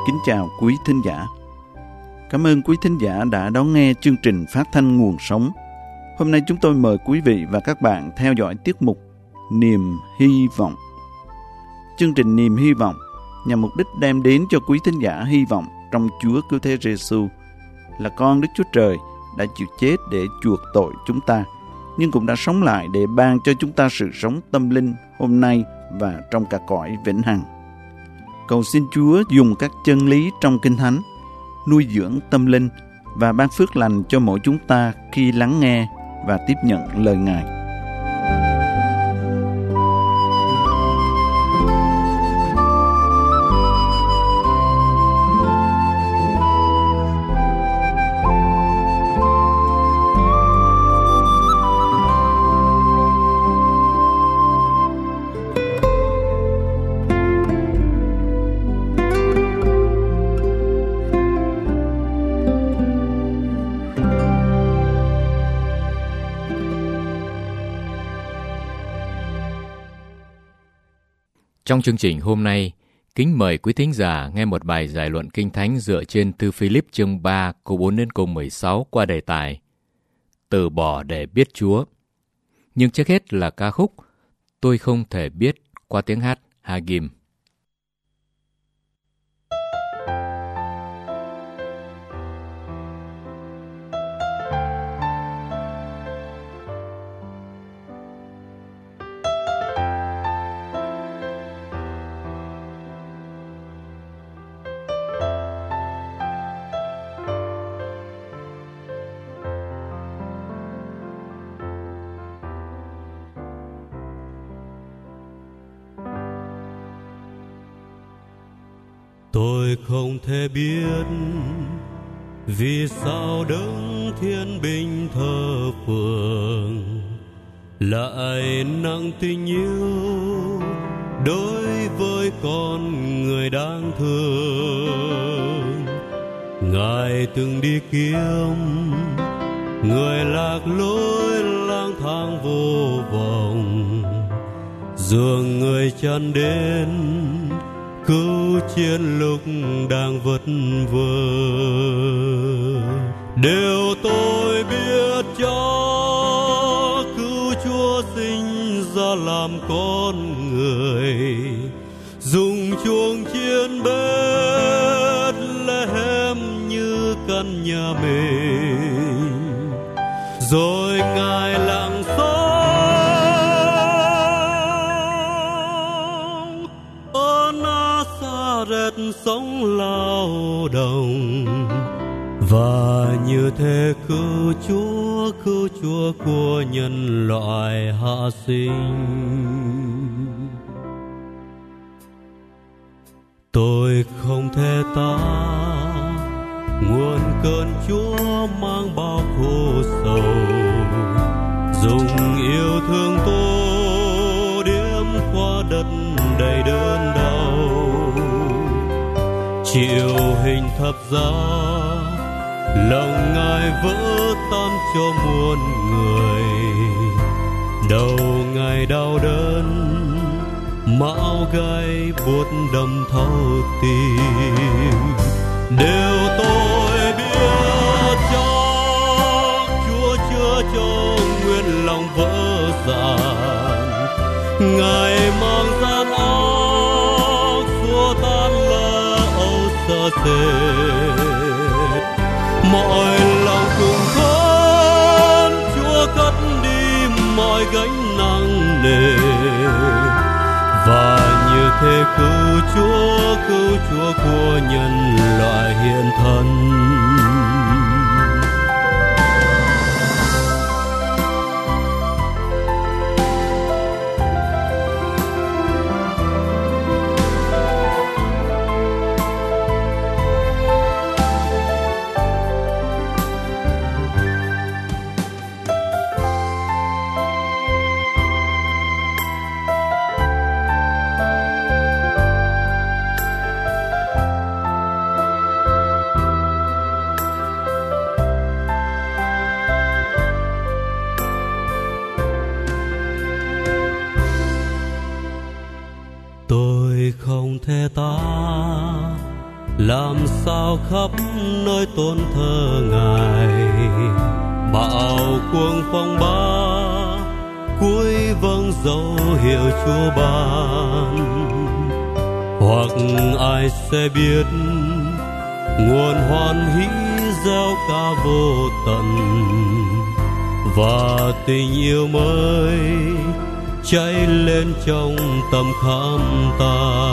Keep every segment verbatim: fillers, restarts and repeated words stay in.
kính chào quý thính giả. Cảm ơn quý thính giả đã đón nghe chương trình phát thanh Nguồn Sống. Hôm nay chúng tôi mời quý vị và các bạn theo dõi tiết mục Niềm Hy Vọng. Chương trình Niềm Hy Vọng nhằm mục đích đem đến cho quý thính giả hy vọng trong Chúa Cứu Thế Giêsu là con Đức Chúa Trời đã chịu chết để chuộc tội chúng ta, nhưng cũng đã sống lại để ban cho chúng ta sự sống tâm linh hôm nay và trong cả cõi vĩnh hằng. Cầu xin Chúa dùng các chân lý trong Kinh Thánh nuôi dưỡng tâm linh và ban phước lành cho mỗi chúng ta khi lắng nghe và tiếp nhận lời Ngài. Trong chương trình hôm nay, kính mời quý thính giả nghe một bài giải luận Kinh Thánh dựa trên thư Philip chương ba câu bốn đến câu mười sáu qua đề tài Từ bỏ để biết Chúa. Nhưng trước hết là ca khúc Tôi không thể biết qua tiếng hát Hagim. Tôi không thể biết vì sao đấng thiên binh thờ phượng lại nặng tình yêu đối với con người đáng thương. Ngài từng đi kiếm người lạc lối lang thang vô vọng, dường người chân đến cứu chiến lúc đang vất vơ. Điều tôi biết cho cứu Chúa sinh ra làm con người, dùng chuông chiên Bethlehem như căn nhà mình, rồi Ngài lặng sống sống lao động, và như thế cứu Chúa, cứu Chúa của nhân loại hạ sinh. Tôi không thể tả nguồn cơn Chúa mang bao khổ sầu, dùng yêu thương tô điểm qua đất đầy đớn đau, chịu hình thập giá, lòng Ngài vỡ tan cho muôn người. Đầu Ngài đau đớn, mão gai buốt đâm thấu tim. Điều tôi biết cho Chúa chữa cho nguyên lòng vỡ dạn, Ngài mang gian áo xua tan sợ sệt mọi lòng cùng con. Chúa cất đi mọi gánh nặng nề, và như thế cứu Chúa, cứu Chúa của nhân loại hiện thân. làm sao khắp nơi tôn thờ Ngài. Bão cuồng phong ba cuối vâng dấu hiệu Chúa ban, hoặc ai sẽ biết nguồn hoan hỷ gieo ca vô tận, và tình yêu mới cháy lên trong tâm khám ta.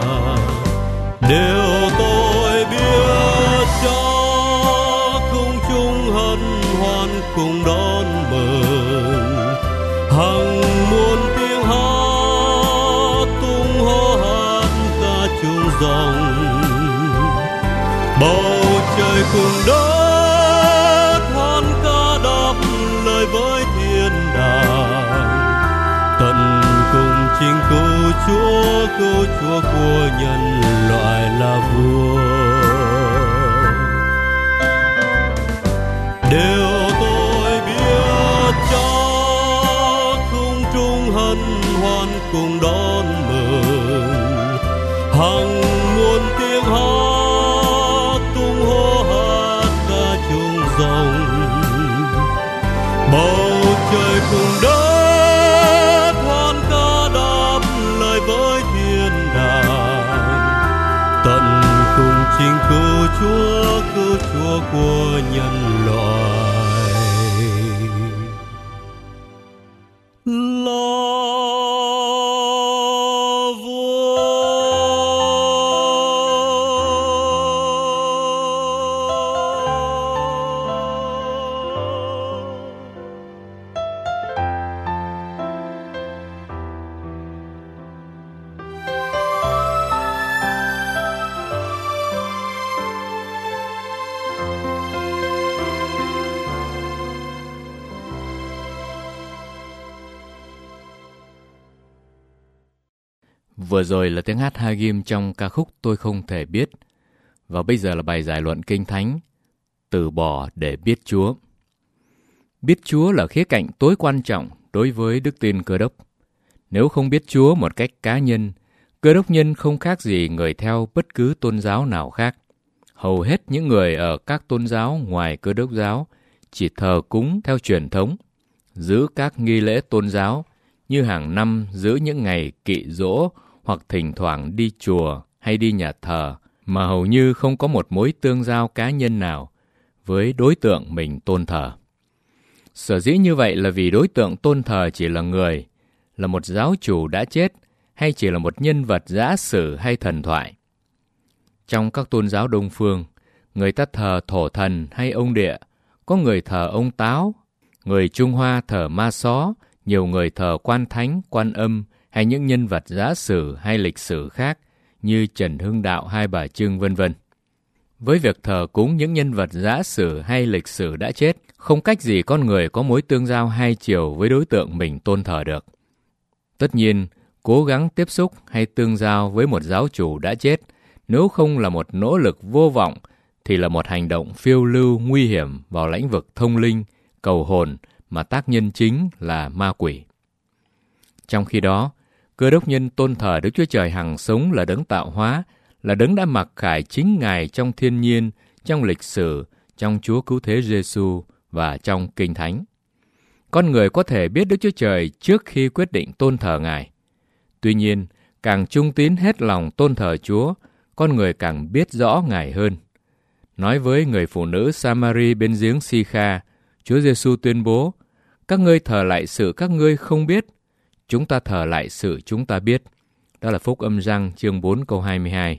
Nếu tôi biết cho không chung hân hoan cùng đón mừng, hằng muôn tiếng hát tung hô hát ca chung dòng, bầu trời cùng đất hoan ca đáp lời với thiên đàng, tận cùng chính cứu Chúa, cứu Chúa của nhân loại là vua. Điều tôi biết cho không trung hân hoan cùng đón mừng, hằng muôn tiếng hát tung hô hát ca chung dòng, bầu trời cùng đất hoan ca đáp lời với thiên đàng, tận cùng chính cứu Chúa, cứu Chúa của nhân loại là Vừa rồi là tiếng hát Hagim trong ca khúc Tôi Không Thể Biết. Và bây giờ là bài giải luận Kinh Thánh, Từ Bỏ Để Biết Chúa. Biết Chúa là khía cạnh tối quan trọng đối với đức tin Cơ Đốc. Nếu không biết Chúa một cách cá nhân, Cơ Đốc nhân không khác gì người theo bất cứ tôn giáo nào khác. Hầu hết những người ở các tôn giáo ngoài Cơ Đốc giáo chỉ thờ cúng theo truyền thống, giữ các nghi lễ tôn giáo như hàng năm giữ những ngày kỵ giỗ hoặc thỉnh thoảng đi chùa hay đi nhà thờ, mà hầu như không có một mối tương giao cá nhân nào với đối tượng mình tôn thờ. Sở dĩ như vậy là vì đối tượng tôn thờ chỉ là người, là một giáo chủ đã chết, hay chỉ là một nhân vật giả sử hay thần thoại. Trong các tôn giáo Đông phương, người ta thờ thổ thần hay ông địa, có người thờ ông Táo, người Trung Hoa thờ ma só, nhiều người thờ quan thánh, quan âm hay những nhân vật giả sử hay lịch sử khác như Trần Hưng Đạo, Hai Bà Trưng, vân vân. Với việc thờ cúng những nhân vật giả sử hay lịch sử đã chết, không cách gì con người có mối tương giao hai chiều với đối tượng mình tôn thờ được. Tất nhiên, cố gắng tiếp xúc hay tương giao với một giáo chủ đã chết, nếu không là một nỗ lực vô vọng, thì là một hành động phiêu lưu nguy hiểm vào lĩnh vực thông linh, cầu hồn, mà tác nhân chính là ma quỷ. Trong khi đó, Cơ Đốc nhân tôn thờ Đức Chúa Trời hằng sống là đấng tạo hóa, là đấng đã mặc khải chính Ngài trong thiên nhiên, trong lịch sử, trong Chúa Cứu Thế Giêsu và trong Kinh Thánh. Con người có thể biết Đức Chúa Trời trước khi quyết định tôn thờ Ngài. Tuy nhiên, càng trung tín hết lòng tôn thờ Chúa, con người càng biết rõ Ngài hơn. Nói với người phụ nữ Samari bên giếng Si-kha, Chúa Giêsu tuyên bố: các ngươi thờ lại sự các ngươi không biết, chúng ta thờ lại sự chúng ta biết. Đó là Phúc Âm Giăng chương bốn câu hai mươi hai.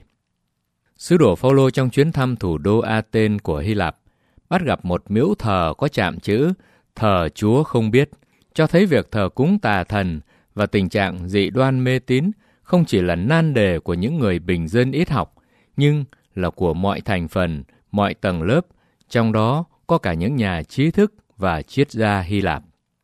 Sứ đồ Phao-lô trong chuyến thăm thủ đô A-tên của Hy Lạp bắt gặp một miếu thờ có chạm chữ thờ Chúa không biết, cho thấy việc thờ cúng tà thần và tình trạng dị đoan mê tín không chỉ là nan đề của những người bình dân ít học, nhưng là của mọi thành phần, mọi tầng lớp, trong đó có cả những nhà trí thức và triết gia Hy Lạp.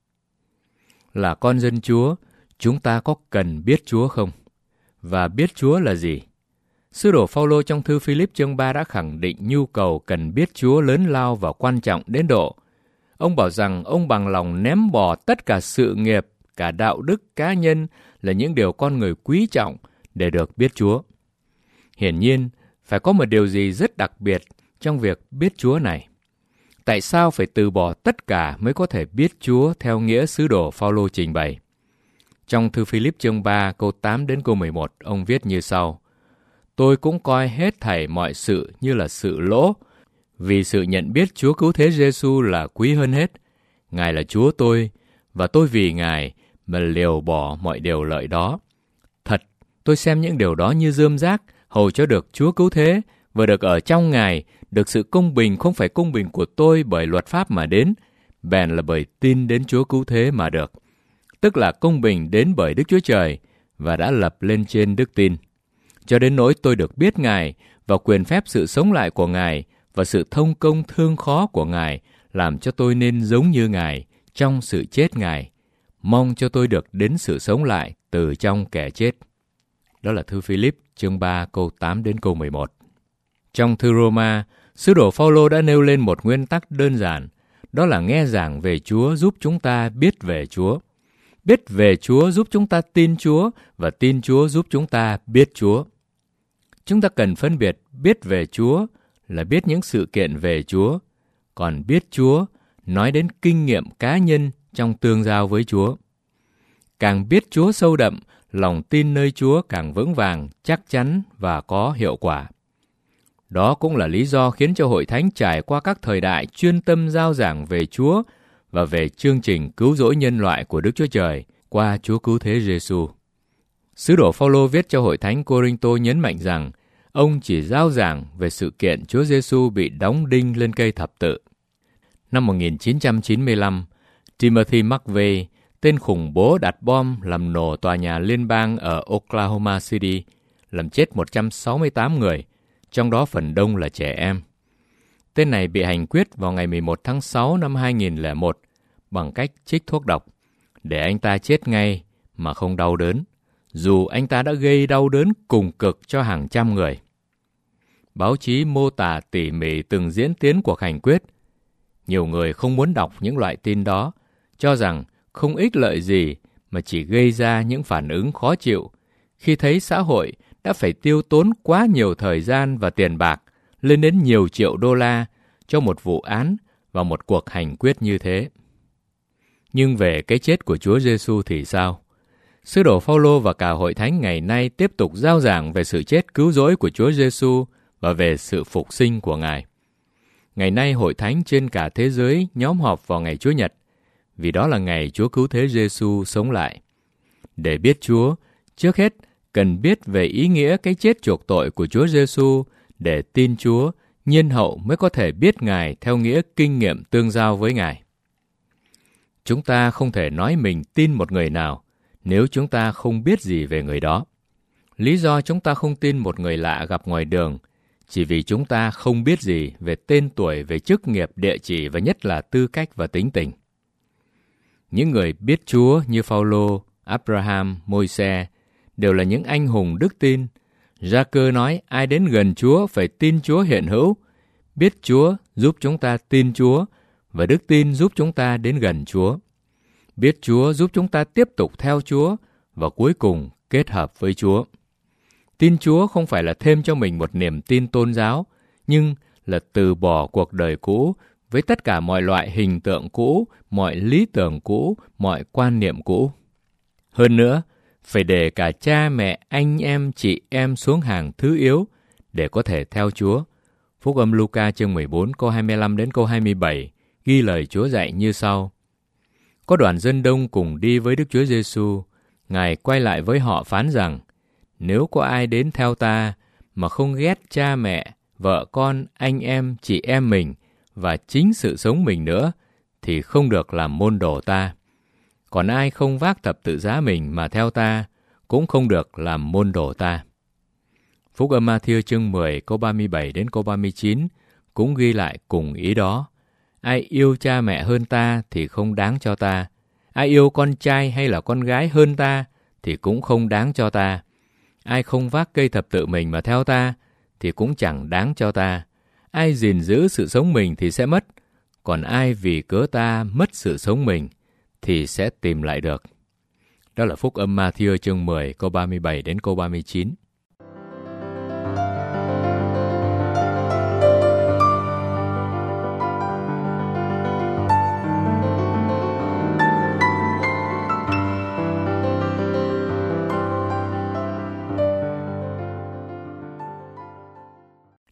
Là con dân Chúa, chúng ta có cần biết Chúa không? Và biết Chúa là gì? Sứ đồ Phao-lô trong thư Philip chương ba đã khẳng định nhu cầu cần biết Chúa lớn lao và quan trọng đến độ. Ông bảo rằng ông bằng lòng ném bỏ tất cả sự nghiệp, cả đạo đức cá nhân là những điều con người quý trọng để được biết Chúa. Hiển nhiên, Phải có một điều gì rất đặc biệt trong việc biết Chúa này. Tại sao phải từ bỏ tất cả mới có thể biết Chúa theo nghĩa sứ đồ Phao-lô trình bày? Trong thư Philip chương ba câu tám đến câu mười một, ông viết như sau: Tôi cũng coi hết thảy mọi sự như là sự lỗ, vì sự nhận biết Chúa Cứu Thế Giêsu là quý hơn hết. Ngài là Chúa tôi, và tôi vì Ngài mà liều bỏ mọi điều lợi đó. Thật, tôi xem những điều đó như rơm rác, hầu cho được Chúa Cứu Thế, và được ở trong Ngài, được sự công bình không phải công bình của tôi bởi luật pháp mà đến, bèn là bởi tin đến Chúa Cứu Thế mà được. Tức là công bình đến bởi Đức Chúa Trời, và đã lập lên trên đức tin. Cho đến nỗi tôi được biết Ngài, và quyền phép sự sống lại của Ngài, và sự thông công thương khó của Ngài, làm cho tôi nên giống như Ngài trong sự chết Ngài, mong cho tôi được đến sự sống lại từ trong kẻ chết. Đó là thư Philip chương ba câu tám đến câu mười một. Trong thư Roma, sứ đồ Phao-lô đã nêu lên một nguyên tắc đơn giản, đó là nghe giảng về Chúa giúp chúng ta biết về Chúa. Biết về Chúa giúp chúng ta tin Chúa, và tin Chúa giúp chúng ta biết Chúa. Chúng ta cần phân biệt biết về Chúa là biết những sự kiện về Chúa, còn biết Chúa nói đến kinh nghiệm cá nhân trong tương giao với Chúa. Càng biết Chúa sâu đậm, lòng tin nơi Chúa càng vững vàng, chắc chắn và có hiệu quả. Đó cũng là lý do khiến cho Hội Thánh trải qua các thời đại chuyên tâm giao giảng về Chúa và về chương trình cứu rỗi nhân loại của Đức Chúa Trời qua Chúa Cứu Thế Giêsu. Sứ đồ Phao-lô viết cho Hội Thánh Cô-rinh-tô nhấn mạnh rằng ông chỉ giao giảng về sự kiện Chúa Giêsu bị đóng đinh lên cây thập tự. Năm một nghìn chín trăm chín mươi lăm, Timothy McVeigh, tên khủng bố đặt bom làm nổ tòa nhà liên bang ở Oklahoma City, làm chết một trăm sáu mươi tám người, trong đó phần đông là trẻ em. Tên này bị hành quyết vào ngày mười một tháng sáu năm hai nghìn lẻ một bằng cách chích thuốc độc, để anh ta chết ngay mà không đau đớn, dù anh ta đã gây đau đớn cùng cực cho hàng trăm người. Báo chí mô tả tỉ mỉ từng diễn tiến cuộc hành quyết. Nhiều người không muốn đọc những loại tin đó, cho rằng không ích lợi gì mà chỉ gây ra những phản ứng khó chịu khi thấy xã hội đã phải tiêu tốn quá nhiều thời gian và tiền bạc, lên đến nhiều triệu đô la, cho một vụ án và một cuộc hành quyết như thế. Nhưng về cái chết của Chúa Giêsu thì sao? Sứ đồ Phao-lô và cả Hội Thánh ngày nay tiếp tục giao giảng về sự chết cứu rỗi của Chúa Giêsu và về sự phục sinh của Ngài. Ngày nay Hội Thánh trên cả thế giới nhóm họp vào ngày Chúa Nhật, vì đó là ngày Chúa Cứu Thế Giêsu sống lại. Để biết Chúa, trước hết cần biết về ý nghĩa cái chết chuộc tội của Chúa Giêsu, để tin Chúa, nhiên hậu mới có thể biết Ngài theo nghĩa kinh nghiệm tương giao với Ngài. Chúng ta không thể nói mình tin một người nào nếu chúng ta không biết gì về người đó. Lý do chúng ta không tin một người lạ gặp ngoài đường chỉ vì chúng ta không biết gì về tên tuổi, về chức nghiệp, địa chỉ và nhất là tư cách và tính tình. Những người biết Chúa như Phao-lô, Abraham, Môi-se đều là những anh hùng đức tin. Gia-cơ nói ai đến gần Chúa phải tin Chúa hiện hữu. Biết Chúa giúp chúng ta tin Chúa, và đức tin giúp chúng ta đến gần Chúa. Biết Chúa giúp chúng ta tiếp tục theo Chúa, và cuối cùng kết hợp với Chúa. Tin Chúa không phải là thêm cho mình một niềm tin tôn giáo, nhưng là từ bỏ cuộc đời cũ với tất cả mọi loại hình tượng cũ, mọi lý tưởng cũ, mọi quan niệm cũ. Hơn nữa, phải để cả cha mẹ, anh em, chị em xuống hàng thứ yếu để có thể theo Chúa. Phúc âm Luca chương mười bốn câu hai mươi lăm đến câu hai mươi bảy ghi lời Chúa dạy như sau: Có đoàn dân đông cùng đi với Đức Chúa Giêsu. Ngài quay lại với họ phán rằng: Nếu có ai đến theo ta mà không ghét cha mẹ, vợ con, anh em, chị em mình và chính sự sống mình nữa, thì không được làm môn đồ ta. Còn ai không vác thập tự giá mình mà theo ta, cũng không được làm môn đồ ta. Phúc âm Ma-thi-ơ chương mười câu ba mươi bảy đến câu ba mươi chín cũng ghi lại cùng ý đó. Ai yêu cha mẹ hơn ta thì không đáng cho ta. Ai yêu con trai hay là con gái hơn ta thì cũng không đáng cho ta. Ai không vác cây thập tự mình mà theo ta thì cũng chẳng đáng cho ta. Ai gìn giữ sự sống mình thì sẽ mất, còn ai vì cớ ta mất sự sống mình thì sẽ tìm lại được. Đó là Phúc âm Ma-thi-ơ chương mười câu ba mươi bảy đến câu ba mươi chín.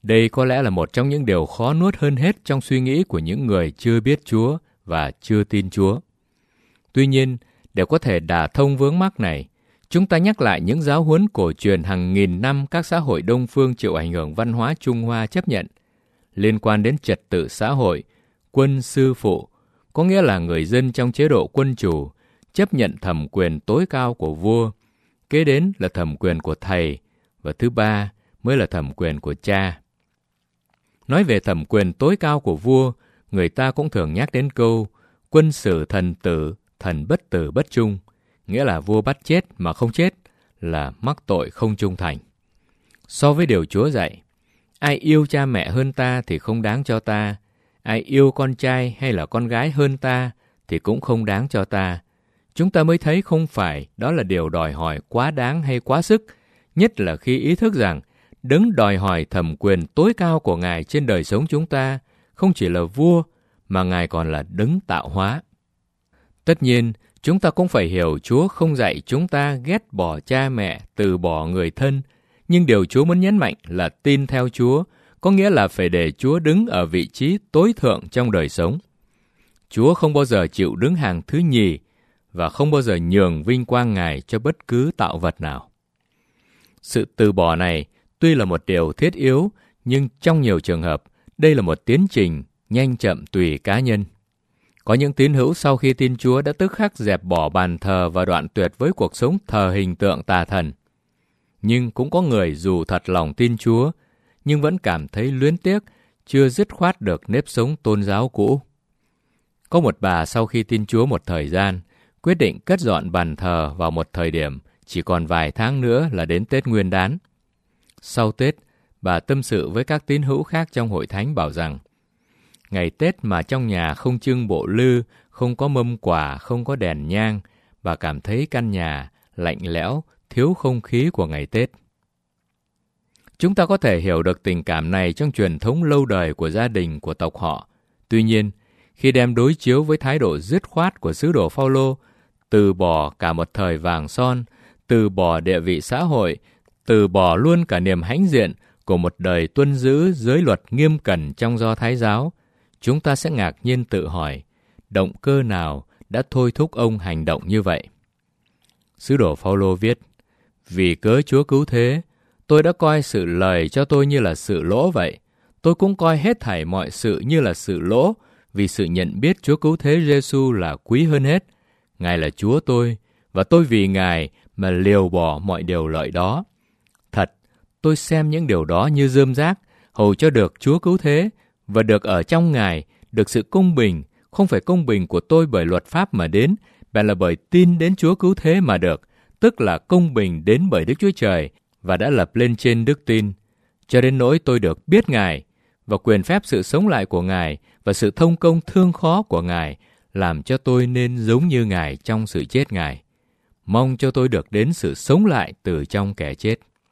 Đây có lẽ là một trong những điều khó nuốt hơn hết trong suy nghĩ của những người chưa biết Chúa và chưa tin Chúa. Tuy nhiên, để có thể đả thông vướng mắc này, chúng ta nhắc lại những giáo huấn cổ truyền hàng nghìn năm các xã hội Đông phương chịu ảnh hưởng văn hóa Trung Hoa chấp nhận, liên quan đến trật tự xã hội, quân sư phụ, có nghĩa là người dân trong chế độ quân chủ, chấp nhận thẩm quyền tối cao của vua, kế đến là thẩm quyền của thầy, và thứ ba mới là thẩm quyền của cha. Nói về thẩm quyền tối cao của vua, người ta cũng thường nhắc đến câu quân xử thần tử, thần bất tử bất trung, nghĩa là vua bắt chết mà không chết, là mắc tội không trung thành. So với điều Chúa dạy, ai yêu cha mẹ hơn ta thì không đáng cho ta, ai yêu con trai hay là con gái hơn ta thì cũng không đáng cho ta. Chúng ta mới thấy không phải đó là điều đòi hỏi quá đáng hay quá sức, nhất là khi ý thức rằng đấng đòi hỏi thẩm quyền tối cao của Ngài trên đời sống chúng ta không chỉ là vua, mà Ngài còn là đấng tạo hóa. Tất nhiên, chúng ta cũng phải hiểu Chúa không dạy chúng ta ghét bỏ cha mẹ, từ bỏ người thân, nhưng điều Chúa muốn nhấn mạnh là tin theo Chúa, có nghĩa là phải để Chúa đứng ở vị trí tối thượng trong đời sống. Chúa không bao giờ chịu đứng hàng thứ nhì và không bao giờ nhường vinh quang Ngài cho bất cứ tạo vật nào. Sự từ bỏ này tuy là một điều thiết yếu, nhưng trong nhiều trường hợp, đây là một tiến trình nhanh chậm tùy cá nhân. Có những tín hữu sau khi tin Chúa đã tức khắc dẹp bỏ bàn thờ và đoạn tuyệt với cuộc sống thờ hình tượng tà thần. Nhưng cũng có người dù thật lòng tin Chúa, nhưng vẫn cảm thấy luyến tiếc, chưa dứt khoát được nếp sống tôn giáo cũ. Có một bà sau khi tin Chúa một thời gian, quyết định cất dọn bàn thờ vào một thời điểm chỉ còn vài tháng nữa là đến Tết Nguyên Đán. Sau Tết, bà tâm sự với các tín hữu khác trong hội thánh bảo rằng, ngày Tết mà trong nhà không trưng bộ lư, không có mâm quả, không có đèn nhang, bà cảm thấy căn nhà lạnh lẽo, thiếu không khí của ngày Tết. Chúng ta có thể hiểu được tình cảm này trong truyền thống lâu đời của gia đình, của tộc họ. Tuy nhiên, khi đem đối chiếu với thái độ dứt khoát của sứ đồ Phao-lô, từ bỏ cả một thời vàng son, từ bỏ địa vị xã hội, từ bỏ luôn cả niềm hãnh diện của một đời tuân giữ giới luật nghiêm cẩn trong Do Thái giáo, chúng ta sẽ ngạc nhiên tự hỏi, động cơ nào đã thôi thúc ông hành động như vậy? Sứ đồ Phao-lô viết, vì cớ Chúa cứu thế, tôi đã coi sự lời cho tôi như là sự lỗ vậy. Tôi cũng coi hết thảy mọi sự như là sự lỗ, vì sự nhận biết Chúa cứu thế Giê-xu là quý hơn hết. Ngài là Chúa tôi, và tôi vì Ngài mà liều bỏ mọi điều lợi đó. Thật, tôi xem những điều đó như rơm rác, hầu cho được Chúa cứu thế, và được ở trong Ngài, được sự công bình, không phải công bình của tôi bởi luật pháp mà đến, bèn là bởi tin đến Chúa cứu thế mà được, tức là công bình đến bởi Đức Chúa Trời, và đã lập lên trên đức tin. Cho đến nỗi tôi được biết Ngài, và quyền phép sự sống lại của Ngài, và sự thông công thương khó của Ngài, làm cho tôi nên giống như Ngài trong sự chết Ngài. Mong cho tôi được đến sự sống lại từ trong kẻ chết.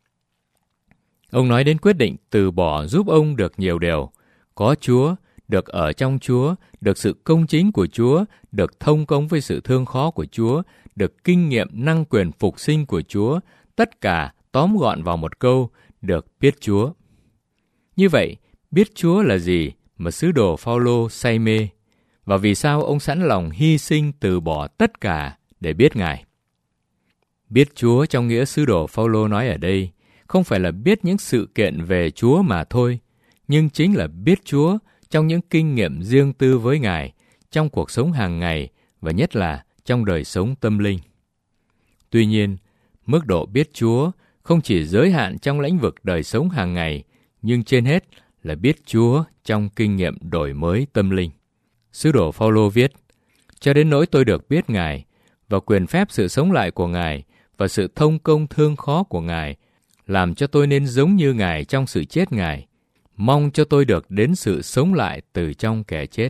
Ông nói đến quyết định từ bỏ giúp ông được nhiều điều. Có Chúa, được ở trong Chúa, được sự công chính của Chúa, được thông công với sự thương khó của Chúa, được kinh nghiệm năng quyền phục sinh của Chúa, tất cả tóm gọn vào một câu, được biết Chúa. Như vậy, biết Chúa là gì mà sứ đồ Phao-lô say mê? Và vì sao ông sẵn lòng hy sinh từ bỏ tất cả để biết Ngài? Biết Chúa trong nghĩa sứ đồ Phao-lô nói ở đây, không phải là biết những sự kiện về Chúa mà thôi, nhưng chính là biết Chúa trong những kinh nghiệm riêng tư với Ngài, trong cuộc sống hàng ngày và nhất là trong đời sống tâm linh. Tuy nhiên, mức độ biết Chúa không chỉ giới hạn trong lĩnh vực đời sống hàng ngày, nhưng trên hết là biết Chúa trong kinh nghiệm đổi mới tâm linh. Sứ đồ Phao-lô viết, cho đến nỗi tôi được biết Ngài, và quyền phép sự sống lại của Ngài, và sự thông công thương khó của Ngài, làm cho tôi nên giống như Ngài trong sự chết Ngài, mong cho tôi được đến sự sống lại từ trong kẻ chết.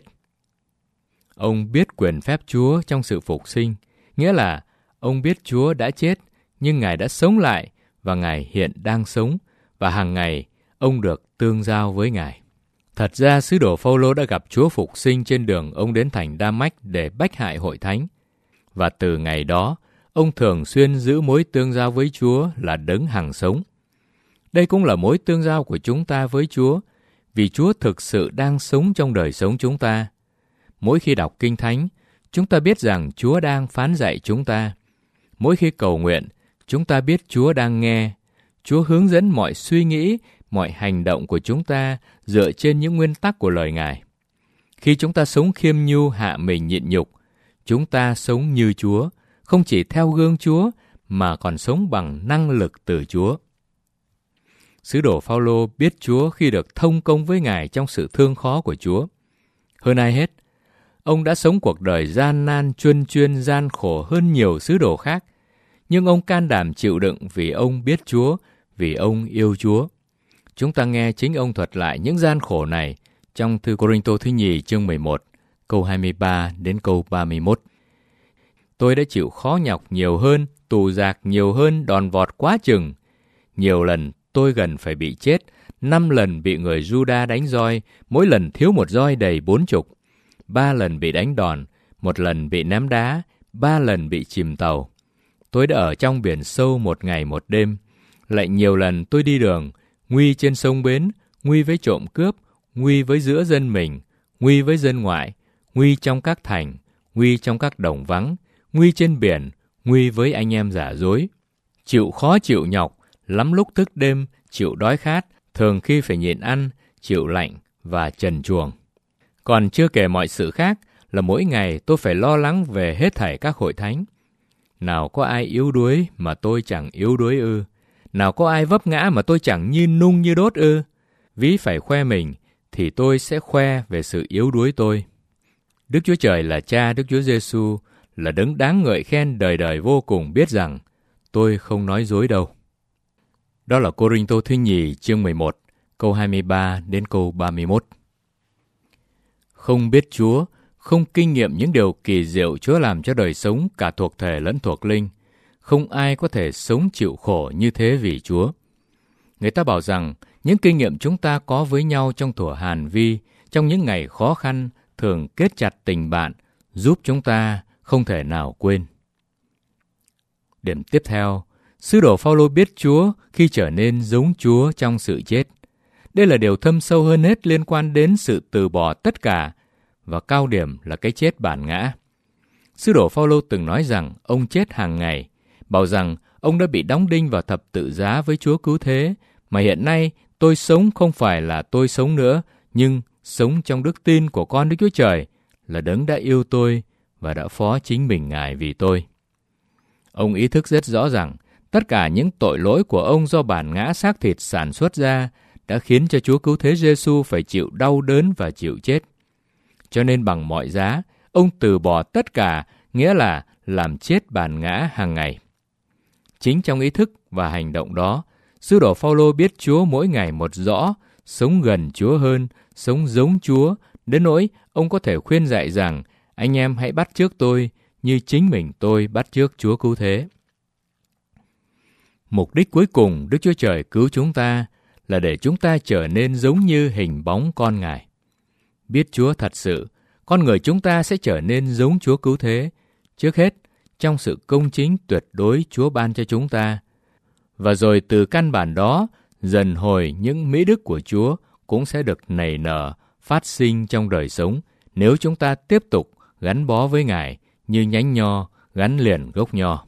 Ông biết quyền phép Chúa trong sự phục sinh, nghĩa là ông biết Chúa đã chết, nhưng Ngài đã sống lại, và Ngài hiện đang sống, và hàng ngày ông được tương giao với Ngài. Thật ra, sứ đồ Phao-lô đã gặp Chúa phục sinh trên đường ông đến thành Đa-mách để bách hại hội thánh. Và từ ngày đó, ông thường xuyên giữ mối tương giao với Chúa là đấng hằng sống. Đây cũng là mối tương giao của chúng ta với Chúa, vì Chúa thực sự đang sống trong đời sống chúng ta. Mỗi khi đọc Kinh Thánh, chúng ta biết rằng Chúa đang phán dạy chúng ta. Mỗi khi cầu nguyện, chúng ta biết Chúa đang nghe. Chúa hướng dẫn mọi suy nghĩ, mọi hành động của chúng ta dựa trên những nguyên tắc của lời Ngài. Khi chúng ta sống khiêm nhu hạ mình nhịn nhục, chúng ta sống như Chúa, không chỉ theo gương Chúa, mà còn sống bằng năng lực từ Chúa. Sứ đồ Phao-lô biết Chúa khi được thông công với Ngài trong sự thương khó của Chúa. Hơn ai hết, ông đã sống cuộc đời gian nan, chuyên chuyên, gian khổ hơn nhiều sứ đồ khác, nhưng ông can đảm chịu đựng vì ông biết Chúa, vì ông yêu Chúa. Chúng ta nghe chính ông thuật lại những gian khổ này trong thư Cô-rinh-tô thứ nhì chương mười một, câu hai mươi ba đến câu ba mươi mốt. Tôi đã chịu khó nhọc nhiều hơn, tù dạc nhiều hơn, đòn vọt quá chừng. Nhiều lần tôi gần phải bị chết, năm lần bị người Juda đánh roi, mỗi lần thiếu một roi đầy bốn chục. Ba lần bị đánh đòn, một lần bị ném đá, ba lần bị chìm tàu. Tôi đã ở trong biển sâu một ngày một đêm. Lại nhiều lần tôi đi đường, nguy trên sông bến, nguy với trộm cướp, nguy với giữa dân mình, nguy với dân ngoại, nguy trong các thành, nguy trong các đồng vắng, nguy trên biển, nguy với anh em giả dối. Chịu khó chịu nhọc, lắm lúc thức đêm, chịu đói khát, thường khi phải nhịn ăn, chịu lạnh và trần truồng. Còn chưa kể mọi sự khác là mỗi ngày tôi phải lo lắng về hết thảy các hội thánh. Nào có ai yếu đuối mà tôi chẳng yếu đuối ư? Nào có ai vấp ngã mà tôi chẳng như nung như đốt ư? Ví phải khoe mình thì tôi sẽ khoe về sự yếu đuối tôi. Đức Chúa Trời là Cha Đức Chúa Giêsu, là đấng đáng ngợi khen đời đời vô cùng biết rằng tôi không nói dối đâu. Đó là Cô-rinh-tô thứ nhì chương mười một, câu hai mươi ba đến câu ba mươi mốt. Không biết Chúa, không kinh nghiệm những điều kỳ diệu Chúa làm cho đời sống cả thuộc thể lẫn thuộc linh, không ai có thể sống chịu khổ như thế vì Chúa. Người ta bảo rằng những kinh nghiệm chúng ta có với nhau trong thuở Hàn Vi, trong những ngày khó khăn, thường kết chặt tình bạn, giúp chúng ta không thể nào quên. Điểm tiếp theo, sứ đồ Phao-lô biết Chúa khi trở nên giống Chúa trong sự chết. Đây là điều thâm sâu hơn hết liên quan đến sự từ bỏ tất cả, và cao điểm là cái chết bản ngã. Sứ đồ Phao-lô từng nói rằng ông chết hàng ngày, bảo rằng ông đã bị đóng đinh vào thập tự giá với Chúa cứu thế, mà hiện nay tôi sống không phải là tôi sống nữa, nhưng sống trong đức tin của con Đức Chúa Trời, là đấng đã yêu tôi và đã phó chính mình Ngài vì tôi. Ông ý thức rất rõ rằng tất cả những tội lỗi của ông do bản ngã xác thịt sản xuất ra đã khiến cho Chúa cứu thế Giêsu phải chịu đau đớn và chịu chết. Cho nên bằng mọi giá, ông từ bỏ tất cả, nghĩa là làm chết bản ngã hàng ngày. Chính trong ý thức và hành động đó, sứ đồ Phao-lô biết Chúa mỗi ngày một rõ, sống gần Chúa hơn, sống giống Chúa, đến nỗi ông có thể khuyên dạy rằng anh em hãy bắt chước tôi như chính mình tôi bắt chước Chúa cứu thế. Mục đích cuối cùng Đức Chúa Trời cứu chúng ta là để chúng ta trở nên giống như hình bóng con Ngài. Biết Chúa thật sự, con người chúng ta sẽ trở nên giống Chúa cứu thế, trước hết trong sự công chính tuyệt đối Chúa ban cho chúng ta. Và rồi từ căn bản đó, dần hồi những mỹ đức của Chúa cũng sẽ được nảy nở, phát sinh trong đời sống nếu chúng ta tiếp tục gắn bó với Ngài như nhánh nho gắn liền gốc nho.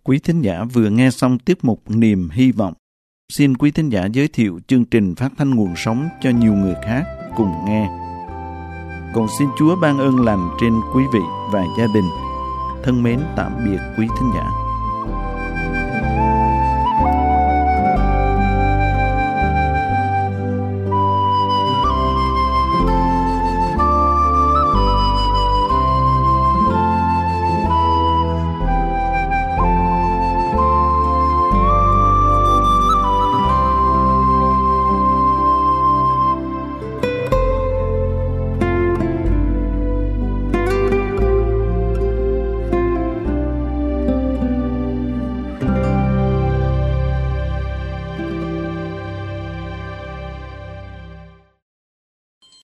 Quý thính giả vừa nghe xong tiết mục Niềm Hy Vọng. Xin quý thính giả giới thiệu chương trình phát thanh nguồn sống cho nhiều người khác cùng nghe. Cầu xin Chúa ban ơn lành trên quý vị và gia đình. Thân mến tạm biệt quý thính giả.